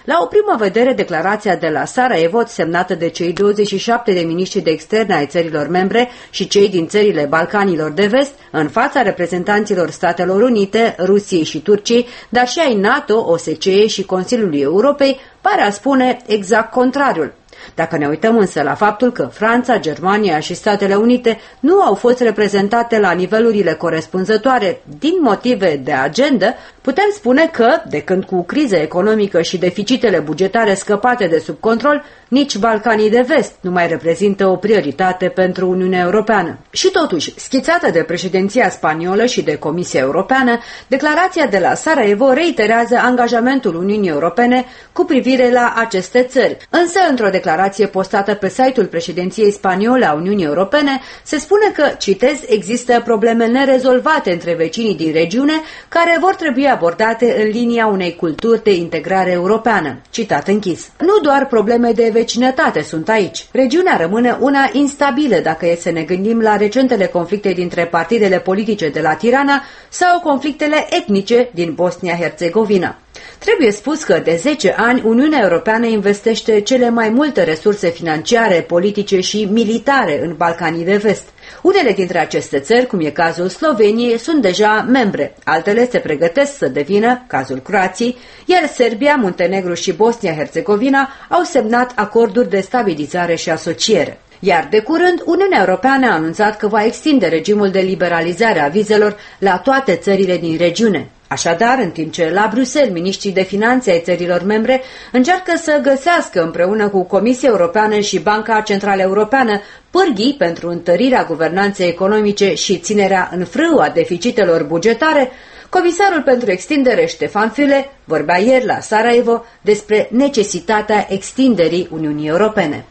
La o primă vedere, declarația de la Sarajevo, semnată de cei 27 de miniștri de externe ai țărilor membre și cei din țările Balcanilor de Vest, în fața reprezentanților Statelor Unite, Rusiei și Turciei, dar și ai NATO, OSCE și Consiliului Europei, pare a spune exact contrariul. Dacă ne uităm însă la faptul că Franța, Germania și Statele Unite nu au fost reprezentate la nivelurile corespunzătoare din motive de agendă, putem spune că, de când cu criza economică și deficitele bugetare scăpate de sub control, nici Balcanii de Vest nu mai reprezintă o prioritate pentru Uniunea Europeană. Și totuși, schițată de președinția spaniolă și de Comisia Europeană, declarația de la Sarajevo reiterează angajamentul Uniunii Europene cu privire la aceste țări. Însă, într-o declarație postată pe site-ul președinției spaniole a Uniunii Europene, se spune că, citez, există probleme nerezolvate între vecinii din regiune care vor trebui abordate în linia unei culturi de integrare europeană. Citat închis. Nu doar probleme de vecinătate sunt aici. Regiunea rămâne una instabilă dacă e să ne gândim la recentele conflicte dintre partidele politice de la Tirana sau conflictele etnice din Bosnia-Herzegovina. Trebuie spus că de 10 ani Uniunea Europeană investește cele mai multe resurse financiare, politice și militare în Balcanii de Vest. Unele dintre aceste țări, cum e cazul Sloveniei, sunt deja membre, altele se pregătesc să devină, cazul Croației, iar Serbia, Muntenegru și Bosnia-Herzegovina au semnat acorduri de stabilizare și asociere. Iar de curând, Uniunea Europeană a anunțat că va extinde regimul de liberalizare a vizelor la toate țările din regiune. Așadar, în timp ce la Bruxelles miniștrii de finanțe ai țărilor membre încearcă să găsească împreună cu Comisia Europeană și Banca Centrală Europeană pârghii pentru întărirea guvernanței economice și ținerea în frâu a deficitelor bugetare, comisarul pentru extindere Ștefan Füle vorbea ieri la Sarajevo despre necesitatea extinderii Uniunii Europene.